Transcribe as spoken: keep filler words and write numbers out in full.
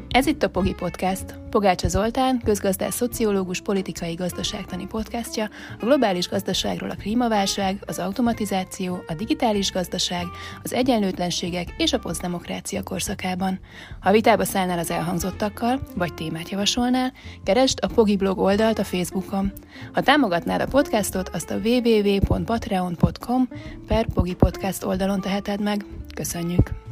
Ez itt a Pogi Podcast. Pogácsa Zoltán, közgazdász, szociológus, politikai gazdaságtani podcastja a globális gazdaságról a klímaválság, az automatizáció, a digitális gazdaság, az egyenlőtlenségek és a posztdemokrácia korszakában. Ha vitába szállnál az elhangzottakkal, vagy témát javasolnál, keresd a Pogi blog oldalt a Facebookon. Ha támogatnád a podcastot, azt a www pont patreon pont com per Pogi Podcast oldalon teheted meg. Köszönjük!